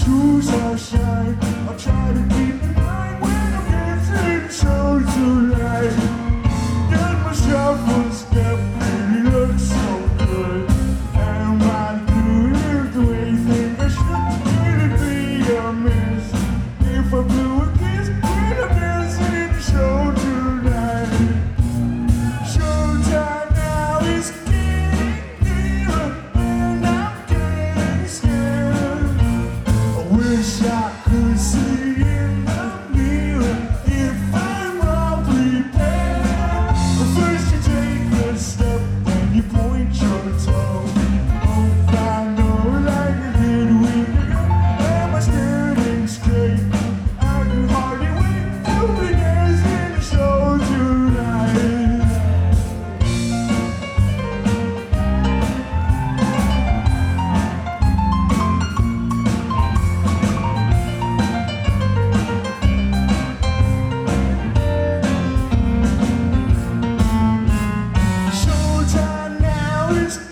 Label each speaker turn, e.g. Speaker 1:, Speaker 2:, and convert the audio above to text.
Speaker 1: shoes are shine. I'll try to keep in mind when I'm dancing so tonight. Get my shuffle step, baby, looks so good. Am I doing the way you think I should? Could it be a miss if I blew a kiss when I'm dancing so tonight? Showtime now is getting nearer and I'm getting scared. I wish I could see in the mirror if I'm all prepared. But first you take a step and you point your toe. Hope I know like I did with you. Am I standing straight? I can hardly wait to be dancing the show tonight. Showtime now is